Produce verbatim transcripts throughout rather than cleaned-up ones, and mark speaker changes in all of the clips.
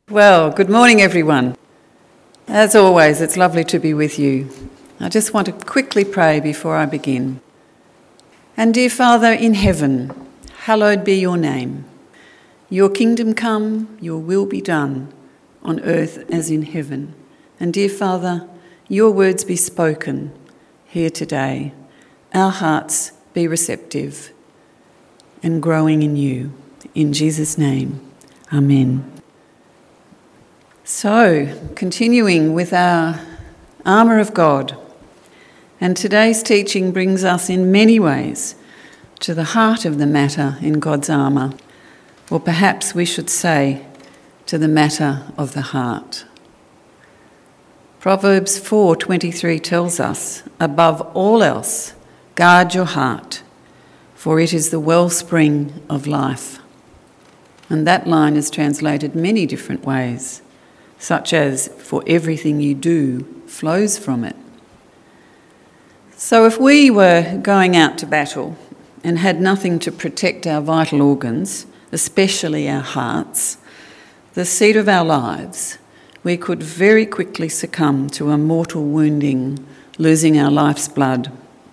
Speaker 1: Well, good morning everyone. As always, it's lovely to be with you. I just want to quickly pray before I begin. And dear Father in heaven, hallowed be your name. Your kingdom come, your will be done, on earth as in heaven. And dear Father, your words be spoken here today. Our hearts be receptive and growing in you. In Jesus' name, amen. So, continuing with our armour of God, and today's teaching brings us in many ways to the heart of the matter in God's armour, or perhaps we should say, to the matter of the heart. Proverbs four twenty-three tells us, above all else, guard your heart, for it is the wellspring of life. And that line is translated many different ways, such as, for everything you do flows from it. So if we were going out to battle and had nothing to protect our vital organs, especially our hearts, the seat of our lives, we could very quickly succumb to a mortal wounding, losing our life's blood.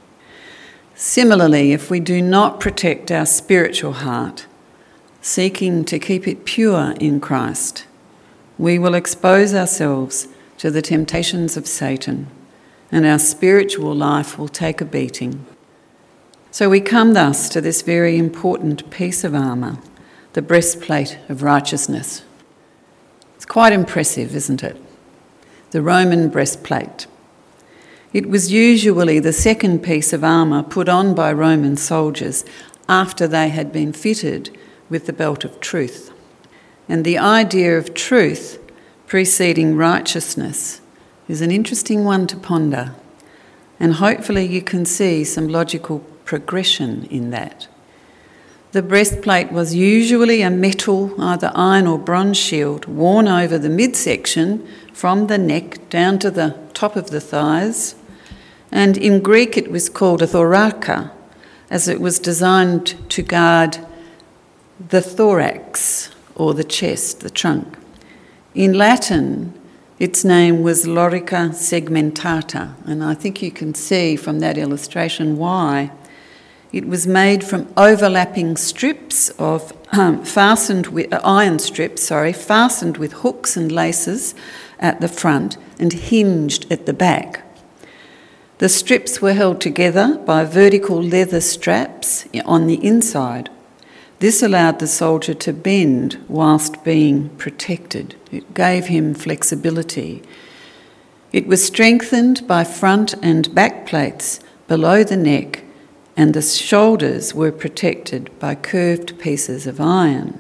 Speaker 1: Similarly, if we do not protect our spiritual heart, seeking to keep it pure in Christ, we will expose ourselves to the temptations of Satan, and our spiritual life will take a beating. So we come thus to this very important piece of armour, the breastplate of righteousness. It's quite impressive, isn't it? The Roman breastplate. It was usually the second piece of armour put on by Roman soldiers after they had been fitted with the belt of truth. And the idea of truth preceding righteousness is an interesting one to ponder, and hopefully you can see some logical progression in that. The breastplate was usually a metal, either iron or bronze shield, worn over the midsection from the neck down to the top of the thighs, and in Greek it was called a thoraca, as it was designed to guard the thorax, or the chest, the trunk. In Latin, its name was lorica segmentata, and I think you can see from that illustration why. It was made from overlapping strips of um, fastened with uh, iron strips, sorry, fastened with hooks and laces at the front and hinged at the back. The strips were held together by vertical leather straps on the inside. This allowed the soldier to bend whilst being protected. It gave him flexibility. It was strengthened by front and back plates below the neck, and the shoulders were protected by curved pieces of iron.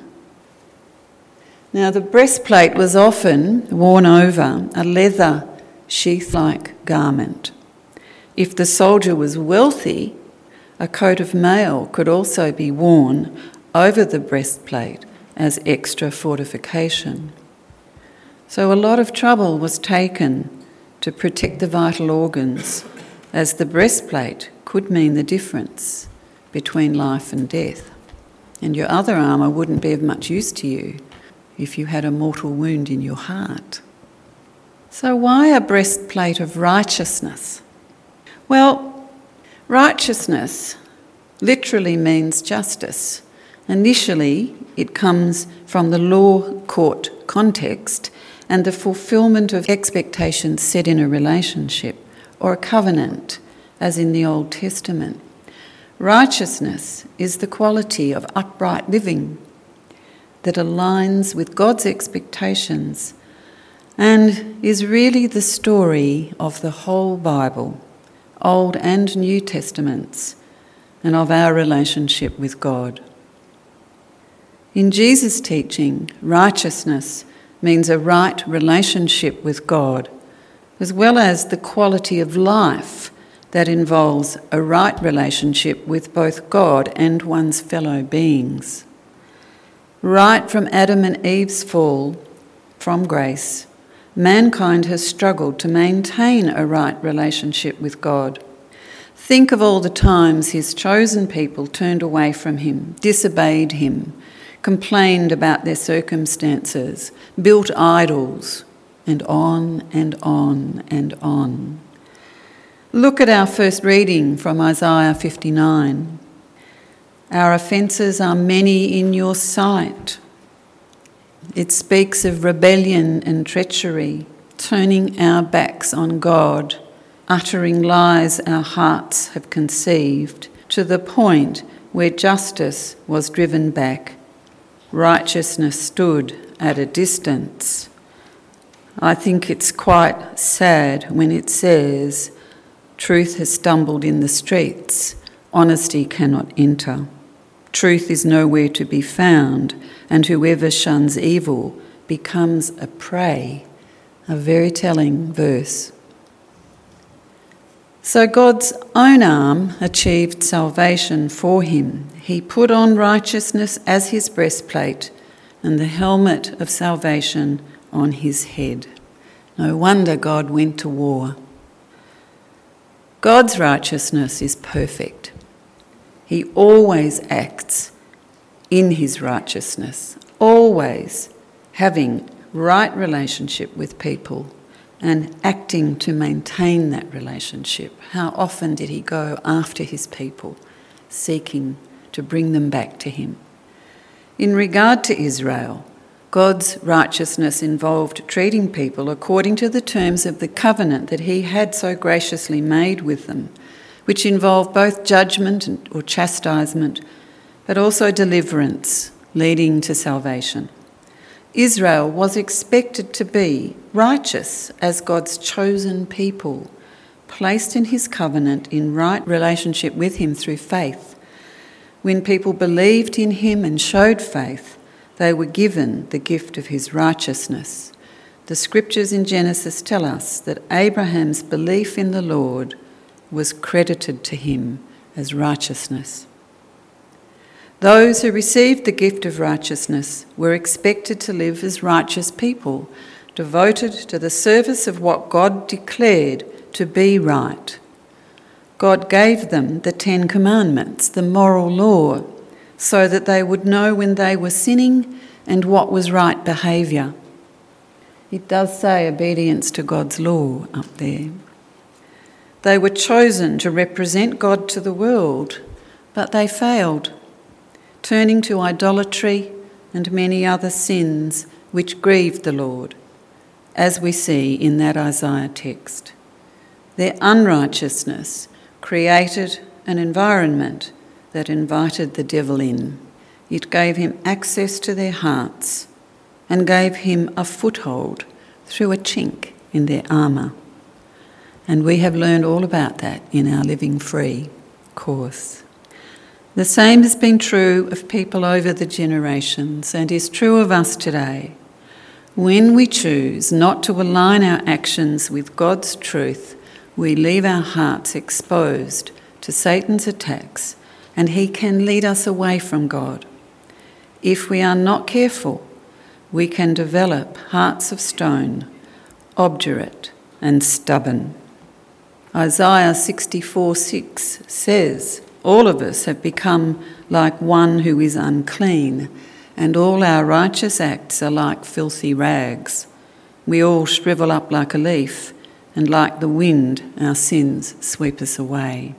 Speaker 1: Now, the breastplate was often worn over a leather sheath-like garment. If the soldier was wealthy, a coat of mail could also be worn over the breastplate as extra fortification. So a lot of trouble was taken to protect the vital organs, as the breastplate could mean the difference between life and death. And your other armour wouldn't be of much use to you if you had a mortal wound in your heart. So why a breastplate of righteousness? Well, righteousness literally means justice. Initially, it comes from the law court context and the fulfilment of expectations set in a relationship or a covenant, as in the Old Testament. Righteousness is the quality of upright living that aligns with God's expectations and is really the story of the whole Bible, Old and New Testaments, and of our relationship with God. In Jesus' teaching, righteousness means a right relationship with God, as well as the quality of life that involves a right relationship with both God and one's fellow beings. Right from Adam and Eve's fall from grace, mankind has struggled to maintain a right relationship with God. Think of all the times his chosen people turned away from him, disobeyed him, complained about their circumstances, built idols, and on and on and on. Look at our first reading from Isaiah fifty-nine. Our offences are many in your sight. It speaks of rebellion and treachery, turning our backs on God, uttering lies our hearts have conceived, to the point where justice was driven back. Righteousness stood at a distance. I think it's quite sad when it says, truth has stumbled in the streets, honesty cannot enter. Truth is nowhere to be found, and whoever shuns evil becomes a prey. A very telling verse. So God's own arm achieved salvation for him. He put on righteousness as his breastplate and the helmet of salvation on his head. No wonder God went to war. God's righteousness is perfect. He always acts in his righteousness, always having right relationship with people and acting to maintain that relationship. How often did he go after his people, seeking to bring them back to him? In regard to Israel, God's righteousness involved treating people according to the terms of the covenant that he had so graciously made with them, which involved both judgment or chastisement, but also deliverance, leading to salvation. Israel was expected to be righteous as God's chosen people, placed in his covenant in right relationship with him through faith. When people believed in him and showed faith, they were given the gift of his righteousness. The scriptures in Genesis tell us that Abraham's belief in the Lord was credited to him as righteousness. Those who received the gift of righteousness were expected to live as righteous people, devoted to the service of what God declared to be right. God gave them the Ten Commandments, the moral law, so that they would know when they were sinning and what was right behaviour. It does say obedience to God's law up there. They were chosen to represent God to the world, but they failed, turning to idolatry and many other sins which grieved the Lord, as we see in that Isaiah text. Their unrighteousness created an environment that invited the devil in. It gave him access to their hearts and gave him a foothold through a chink in their armour. And we have learned all about that in our Living Free course. The same has been true of people over the generations and is true of us today. When we choose not to align our actions with God's truth, we leave our hearts exposed to Satan's attacks, and he can lead us away from God. If we are not careful, we can develop hearts of stone, obdurate and stubborn. Isaiah sixty-four six says, all of us have become like one who is unclean, and all our righteous acts are like filthy rags. We all shrivel up like a leaf, and like the wind our sins sweep us away.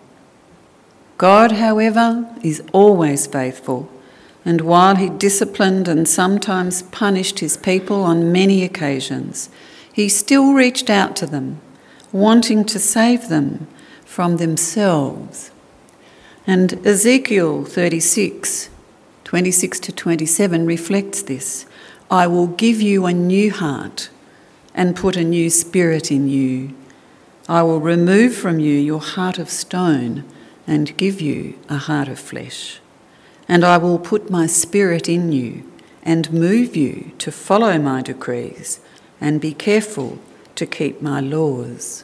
Speaker 1: God, however, is always faithful, and while he disciplined and sometimes punished his people on many occasions, he still reached out to them, wanting to save them from themselves. And Ezekiel thirty-six, twenty-six to twenty-seven reflects this. I will give you a new heart and put a new spirit in you. I will remove from you your heart of stone and give you a heart of flesh. And I will put my spirit in you and move you to follow my decrees and be careful to keep my laws.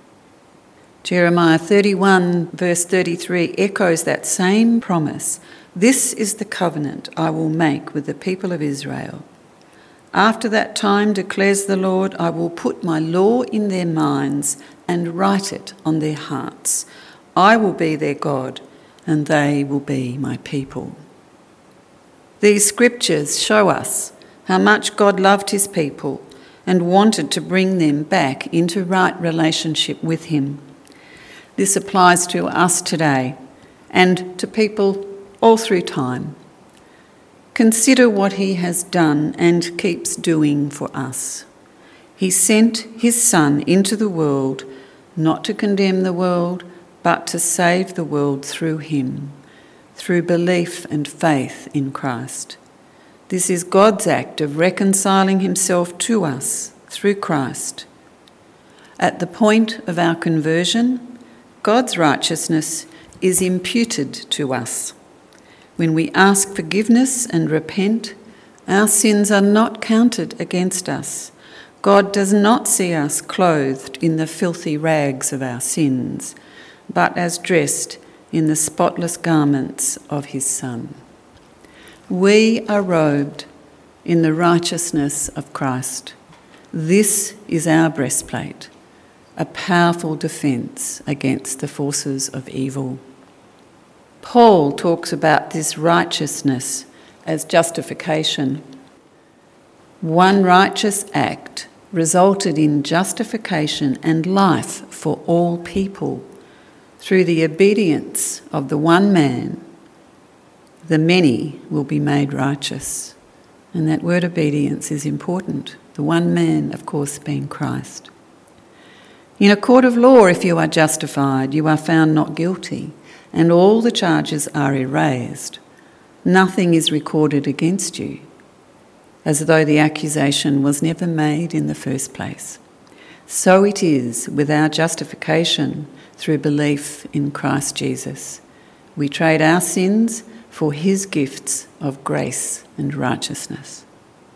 Speaker 1: Jeremiah thirty-one verse thirty-three echoes that same promise. This is the covenant I will make with the people of Israel. After that time, declares the Lord, I will put my law in their minds and write it on their hearts. I will be their God, and they will be my people. These scriptures show us how much God loved his people and wanted to bring them back into right relationship with him. This applies to us today and to people all through time. Consider what he has done and keeps doing for us. He sent his Son into the world, not to condemn the world, but to save the world through him, through belief and faith in Christ. This is God's act of reconciling himself to us through Christ. At the point of our conversion, God's righteousness is imputed to us. When we ask forgiveness and repent, our sins are not counted against us. God does not see us clothed in the filthy rags of our sins, but as dressed in the spotless garments of his Son. We are robed in the righteousness of Christ. This is our breastplate, a powerful defence against the forces of evil. Paul talks about this righteousness as justification. One righteous act resulted in justification and life for all people. Through the obedience of the one man, the many will be made righteous. And that word obedience is important. The one man, of course, being Christ. In a court of law, if you are justified, you are found not guilty, and all the charges are erased. Nothing is recorded against you, as though the accusation was never made in the first place. So it is with our justification through belief in Christ Jesus. We trade our sins for his gifts of grace and righteousness.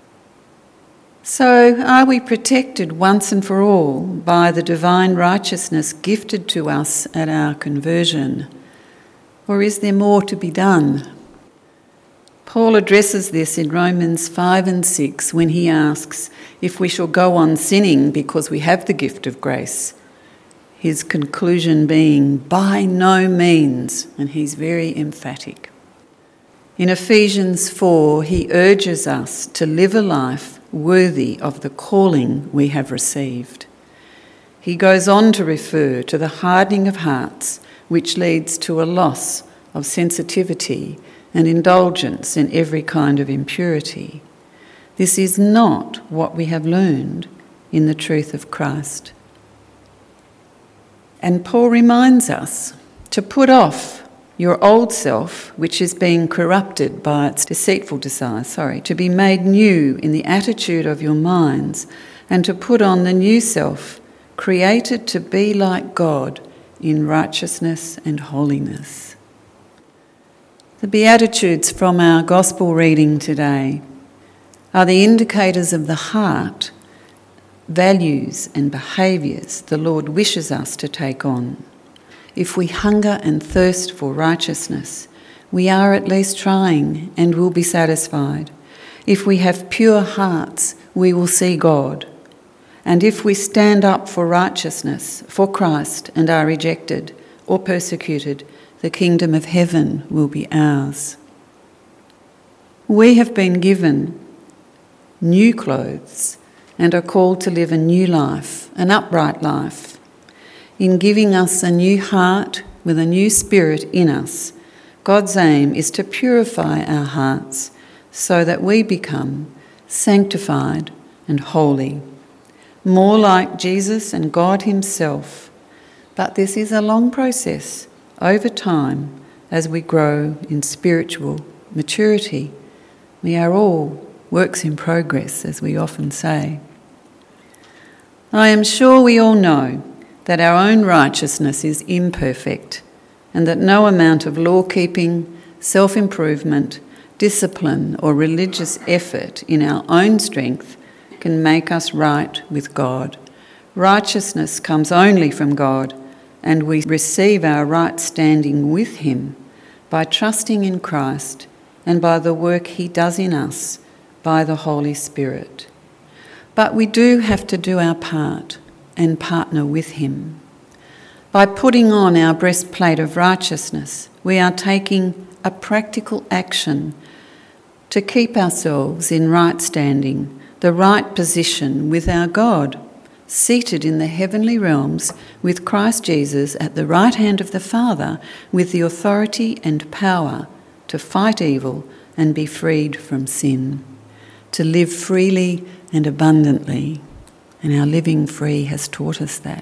Speaker 1: So, are we protected once and for all by the divine righteousness gifted to us at our conversion? Or is there more to be done? Paul addresses this in Romans five and six when he asks if we shall go on sinning because we have the gift of grace. His conclusion being, by no means, and he's very emphatic. In Ephesians four, he urges us to live a life worthy of the calling we have received. He goes on to refer to the hardening of hearts, which leads to a loss of sensitivity and indulgence in every kind of impurity. This is not what we have learned in the truth of Christ. And Paul reminds us to put off your old self, which is being corrupted by its deceitful desires, sorry, to be made new in the attitude of your minds, and to put on the new self, created to be like God in righteousness and holiness. The Beatitudes from our Gospel reading today are the indicators of the heart, values and behaviours the Lord wishes us to take on. If we hunger and thirst for righteousness, we are at least trying and will be satisfied. If we have pure hearts, we will see God. And if we stand up for righteousness, for Christ, and are rejected or persecuted, the kingdom of heaven will be ours. We have been given new clothes and are called to live a new life, an upright life. In giving us a new heart with a new spirit in us, God's aim is to purify our hearts so that we become sanctified and holy, more like Jesus and God himself. But this is a long process over time as we grow in spiritual maturity. We are all works in progress, as we often say. I am sure we all know that our own righteousness is imperfect and that no amount of law-keeping, self-improvement, discipline or religious effort in our own strength can make us right with God. Righteousness comes only from God, and we receive our right standing with him by trusting in Christ and by the work he does in us by the Holy Spirit. But we do have to do our part and partner with him. By putting on our breastplate of righteousness, we are taking a practical action to keep ourselves in right standing, the right position with our God, seated in the heavenly realms with Christ Jesus at the right hand of the Father, with the authority and power to fight evil and be freed from sin, to live freely and abundantly. And our living free has taught us that.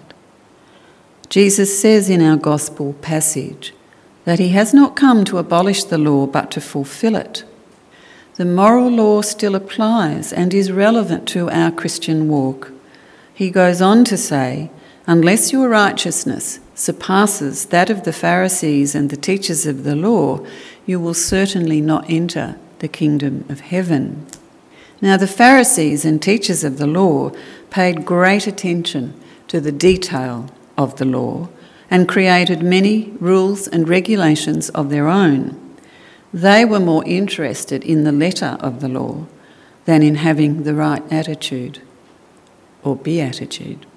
Speaker 1: Jesus says in our gospel passage that he has not come to abolish the law but to fulfill it. The moral law still applies and is relevant to our Christian walk. He goes on to say, unless your righteousness surpasses that of the Pharisees and the teachers of the law, you will certainly not enter the kingdom of heaven. Now, the Pharisees and teachers of the law paid great attention to the detail of the law and created many rules and regulations of their own. They were more interested in the letter of the law than in having the right attitude or beatitude.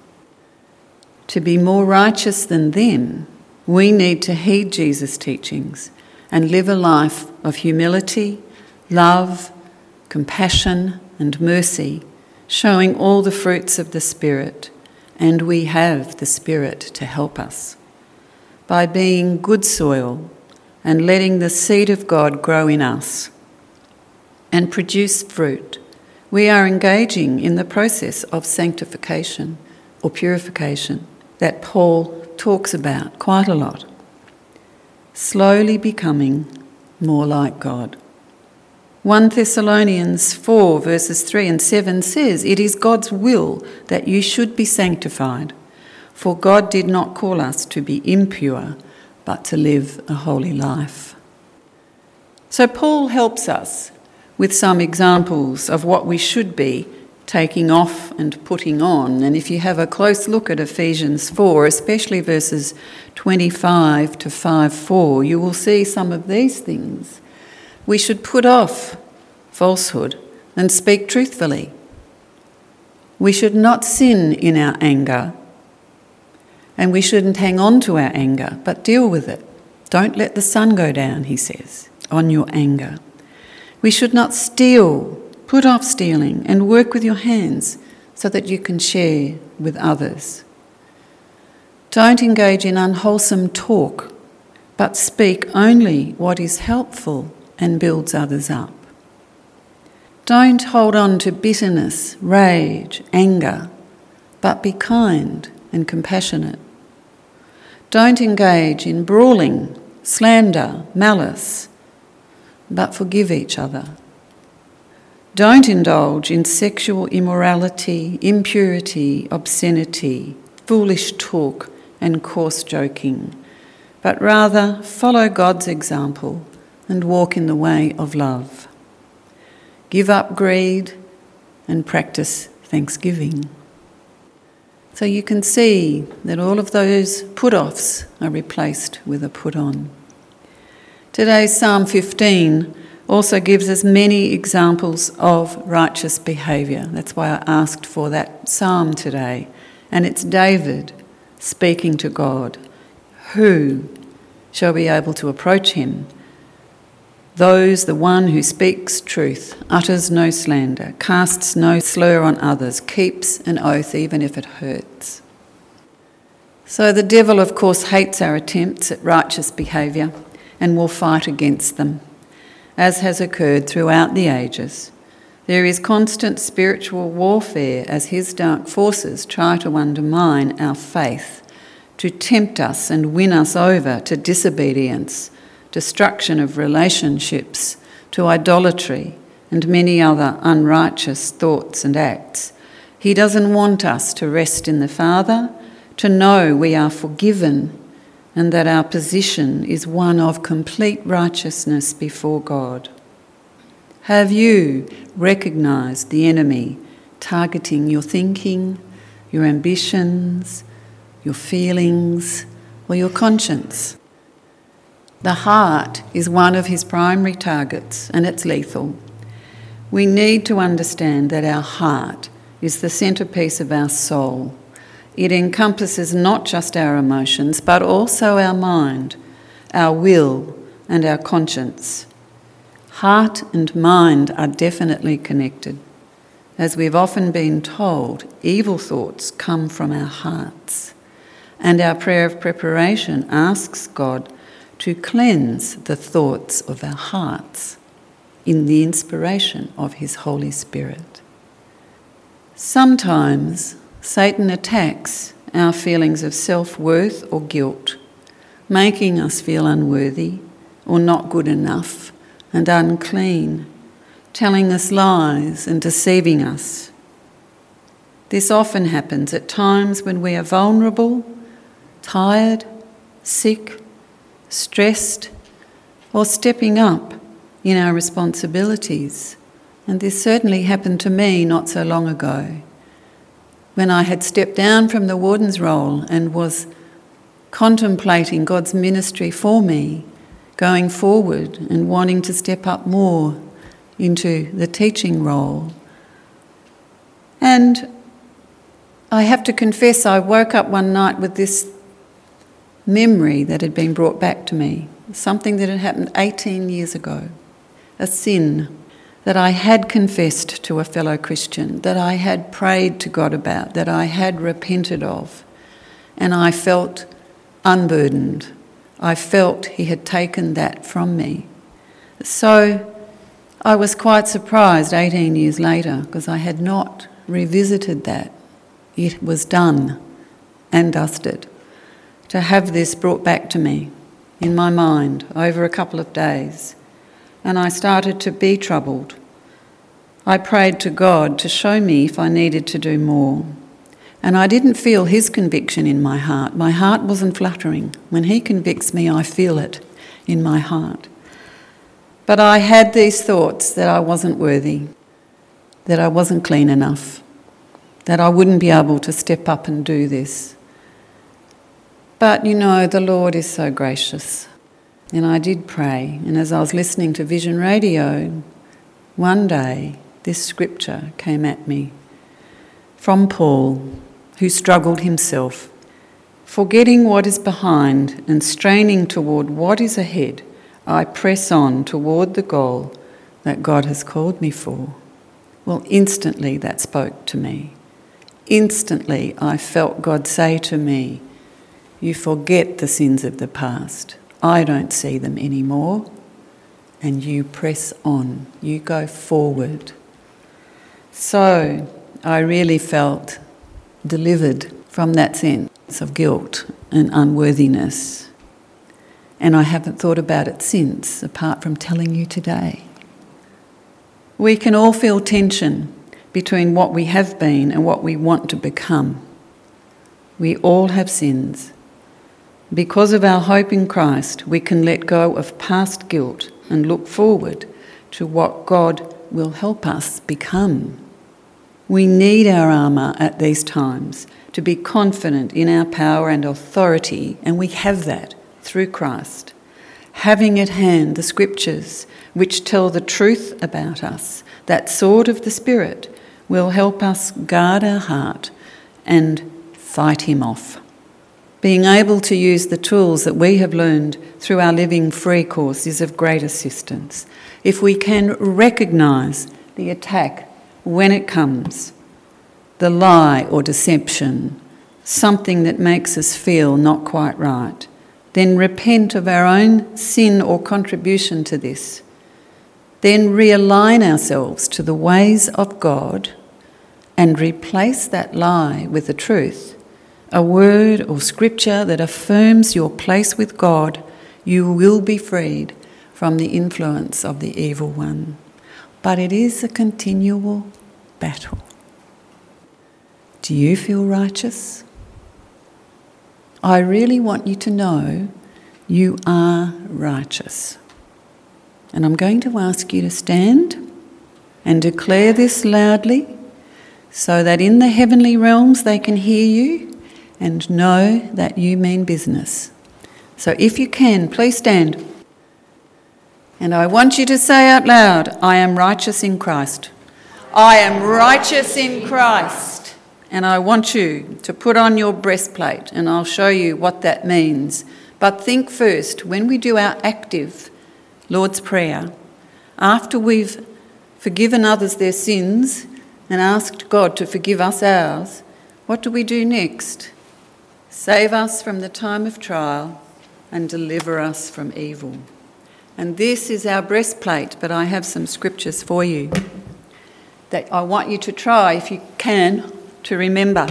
Speaker 1: To be more righteous than them, we need to heed Jesus' teachings and live a life of humility, love, compassion and mercy, showing all the fruits of the Spirit, and we have the Spirit to help us. By being good soil and letting the seed of God grow in us and produce fruit, we are engaging in the process of sanctification or purification that Paul talks about quite a lot, slowly becoming more like God. First Thessalonians four verses three and seven says, "It is God's will that you should be sanctified, for God did not call us to be impure, but to live a holy life." So Paul helps us with some examples of what we should be taking off and putting on. And if you have a close look at Ephesians four, especially verses twenty-five to five four, you will see some of these things. We should put off falsehood and speak truthfully. We should not sin in our anger, and we shouldn't hang on to our anger, but deal with it. Don't let the sun go down, he says, on your anger. We should not steal. Put off stealing and work with your hands so that you can share with others. Don't engage in unwholesome talk, but speak only what is helpful and builds others up. Don't hold on to bitterness, rage, anger, but be kind and compassionate. Don't engage in brawling, slander, malice, but forgive each other. Don't indulge in sexual immorality, impurity, obscenity, foolish talk, and coarse joking, but rather follow God's example and walk in the way of love. Give up greed and practice thanksgiving. So you can see that all of those put-offs are replaced with a put-on. Today's Psalm fifteen also gives us many examples of righteous behaviour. That's why I asked for that psalm today. And it's David speaking to God. Who shall be able to approach him? Those, the one who speaks truth, utters no slander, casts no slur on others, keeps an oath even if it hurts. So the devil, of course, hates our attempts at righteous behaviour and will fight against them, as has occurred throughout the ages. There is constant spiritual warfare as his dark forces try to undermine our faith, to tempt us and win us over to disobedience, destruction of relationships, to idolatry, and many other unrighteous thoughts and acts. He doesn't want us to rest in the Father, to know we are forgiven, and that our position is one of complete righteousness before God. Have you recognised the enemy targeting your thinking, your ambitions, your feelings, or your conscience? The heart is one of his primary targets, and it's lethal. We need to understand that our heart is the centrepiece of our soul. It encompasses not just our emotions, but also our mind, our will, and our conscience. Heart and mind are definitely connected. As we've often been told, evil thoughts come from our hearts. And our prayer of preparation asks God to cleanse the thoughts of our hearts in the inspiration of His Holy Spirit. Sometimes Satan attacks our feelings of self-worth or guilt, making us feel unworthy or not good enough and unclean, telling us lies and deceiving us. This often happens at times when we are vulnerable, tired, sick, stressed, or stepping up in our responsibilities. And this certainly happened to me not so long ago, when I had stepped down from the warden's role and was contemplating God's ministry for me, going forward and wanting to step up more into the teaching role. And I have to confess, I woke up one night with this memory that had been brought back to me, something that had happened eighteen years ago, a sin that I had confessed to a fellow Christian, that I had prayed to God about, that I had repented of, and I felt unburdened. I felt He had taken that from me. So I was quite surprised eighteen years later, because I had not revisited that. It was done and dusted. To have this brought back to me in my mind over a couple of days, and I started to be troubled. I prayed to God to show me if I needed to do more. And I didn't feel His conviction in my heart. My heart wasn't fluttering. When He convicts me, I feel it in my heart. But I had these thoughts that I wasn't worthy, that I wasn't clean enough, that I wouldn't be able to step up and do this. But, you know, the Lord is so gracious. And I did pray. And as I was listening to Vision Radio, one day this scripture came at me from Paul, who struggled himself, forgetting what is behind and straining toward what is ahead, I press on toward the goal that God has called me for. Well, instantly that spoke to me. Instantly I felt God say to me, you forget the sins of the past. I don't see them anymore. And you press on. You go forward. So I really felt delivered from that sense of guilt and unworthiness. And I haven't thought about it since, apart from telling you today. We can all feel tension between what we have been and what we want to become. We all have sins. Because of our hope in Christ, we can let go of past guilt and look forward to what God will help us become. We need our armour at these times to be confident in our power and authority, and we have that through Christ. Having at hand the scriptures which tell the truth about us, that sword of the Spirit will help us guard our heart and fight him off. Being able to use the tools that we have learned through our Living Free course is of great assistance. If we can recognise the attack when it comes, the lie or deception, something that makes us feel not quite right, then repent of our own sin or contribution to this. Then realign ourselves to the ways of God and replace that lie with the truth. A word or scripture that affirms your place with God, you will be freed from the influence of the evil one. But it is a continual battle. Do you feel righteous? I really want you to know you are righteous. And I'm going to ask you to stand and declare this loudly so that in the heavenly realms they can hear you and know that you mean business. So if you can, please stand. And I want you to say out loud, I am righteous in Christ. I am righteous in Christ. And I want you to put on your breastplate, and I'll show you what that means. But think first, when we do our active Lord's Prayer, after we've forgiven others their sins and asked God to forgive us ours, what do we do next? Save us from the time of trial and deliver us from evil. And this is our breastplate, but I have some scriptures for you that I want you to try, if you can, to remember.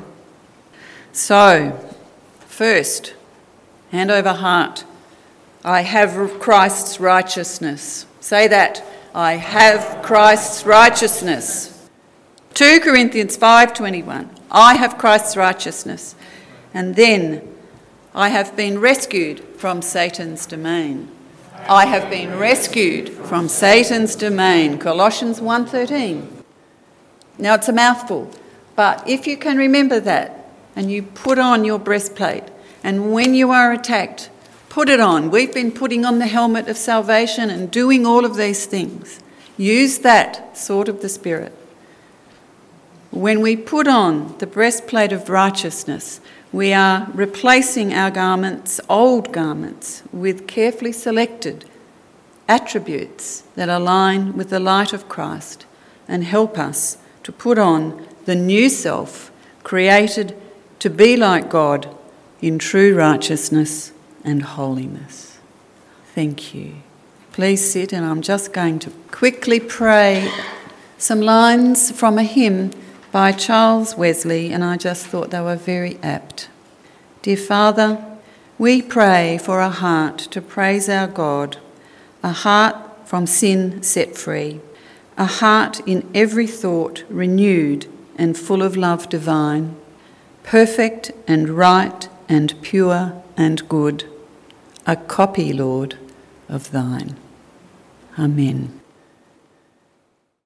Speaker 1: So, first, hand over heart. I have Christ's righteousness. Say that. I have Christ's righteousness. Second Corinthians five twenty-one. I have Christ's righteousness. And then, I have been rescued from Satan's domain. I have been rescued from Satan's domain. Colossians one thirteen. Now, it's a mouthful, but if you can remember that and you put on your breastplate, and when you are attacked, put it on. We've been putting on the helmet of salvation and doing all of these things. Use that, sword of the Spirit. When we put on the breastplate of righteousness, we are replacing our garments, old garments, with carefully selected attributes that align with the light of Christ and help us to put on the new self, created to be like God in true righteousness and holiness. Thank you. Please sit, and I'm just going to quickly pray some lines from a hymn by Charles Wesley, and I just thought they were very apt. Dear Father, we pray for a heart to praise our God, a heart from sin set free, a heart in every thought renewed and full of love divine, perfect and right and pure and good, a copy, Lord, of thine. Amen.